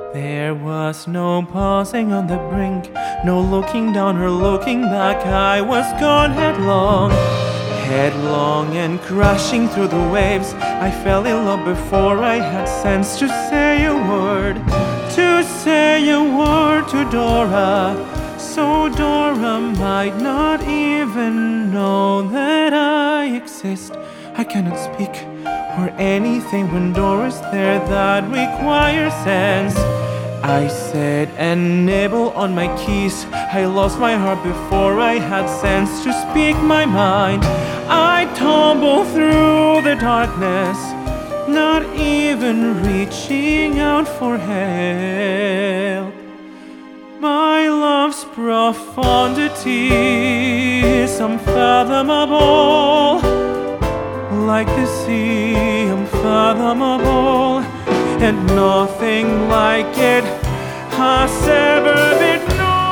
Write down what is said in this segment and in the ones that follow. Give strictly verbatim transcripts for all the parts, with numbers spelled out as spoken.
There was no pausing on the brink, no looking down or looking back. I was gone headlong, headlong and crashing through the waves. I fell in love before I had sense to say a word, to say a word to Dora. So Dora might not even know that I exist. I cannot speak or anything when Dora's there that requires sense. I said and nibble on my keys. I lost my heart before I had sense to speak my mind. I tumble through the darkness, not even reaching out for help. My love's profundity is unfathomable, like the sea unfathomable, and nothing like it has ever been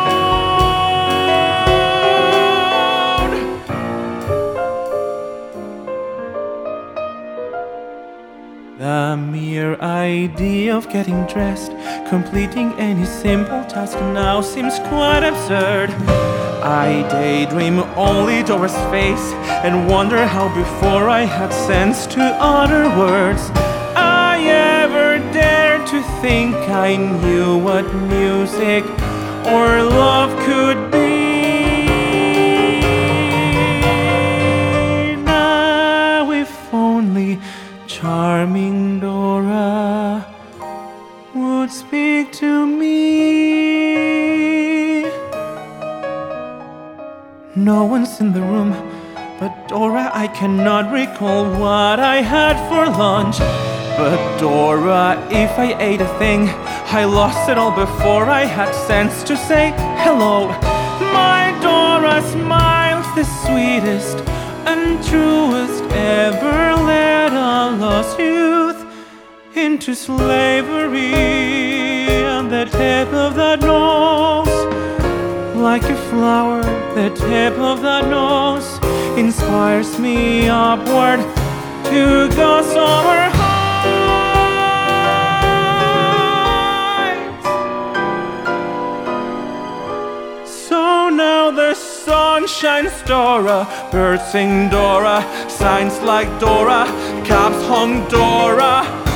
known. The mere idea of getting dressed, completing any simple task now seems quite absurd. I daydream only Dora's face and wonder how before I had sense to utter words I ever dared to think I knew what music or love could be. Now if only charming Dora would speak to me. No one's in the room but Dora. I cannot recall what I had for lunch. But Dora, if I ate a thing, I lost it all before I had sense to say hello. My Dora smiles the sweetest and truest ever led a lost youth into slavery. And the tip of that nose, like a flower, the tip of that nose inspires me upward to go somewhere high. So now the sun shines Dora, birds sing Dora, signs like Dora, cabs honk Dora.